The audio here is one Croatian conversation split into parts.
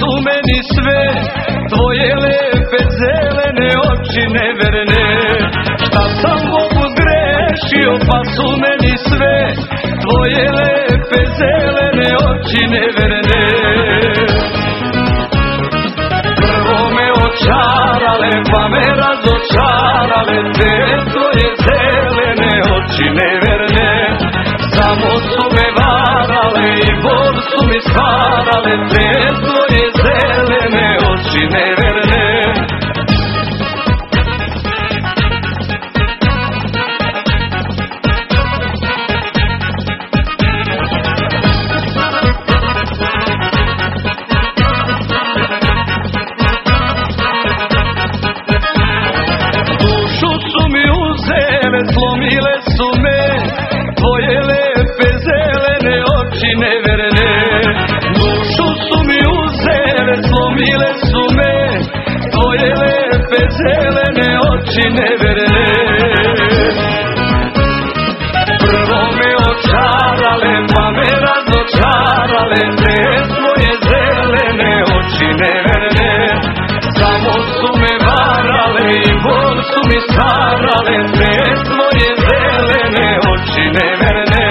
su meni sve tvoje lepe zelene oči neverne. Šta sam Bogu zgrešio, pa su meni sve tvoje lepe zelene oči neverne. Prvo me očarale, pa me razočarale te tvoje zelene oči neverne. Samo su me varale i bol su mi stvarale te tvoje zelene oči neverne. Dušu su mi uzele, slomile su me tvoje lepe zelene oči neverne. Dušu su mi uzele, slomile su me tvoje lepe zelene oči neverne. Prvo me očarale, pa me razočarale te tvoje zelene oči neverne. Samo su me varale i bol su mi stvarale te tvoje zelene oči neverne.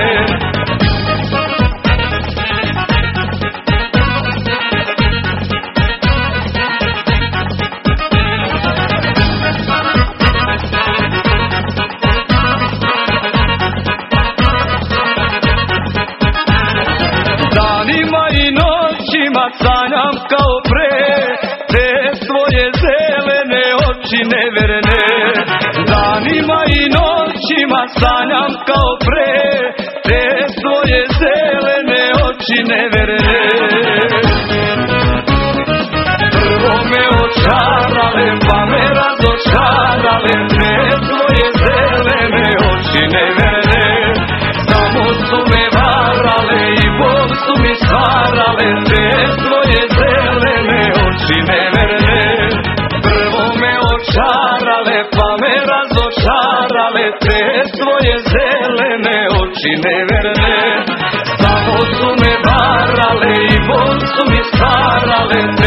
Danima i noćima sanjam kao pre te tvoje zelene oči neverne. Danima i noćima sanjam kao pre te tvoje zelene oči neverne. Prvo me očarale, pa me razočarale te tvoje zelene oči neverne. Samo su me varale i bol su mi stvarale te tvoje zelene oči neverne. Prvo me očarale, pa me razočarale te tvoje zelene oči neverne. Samo su me varale i bol su mi stvarale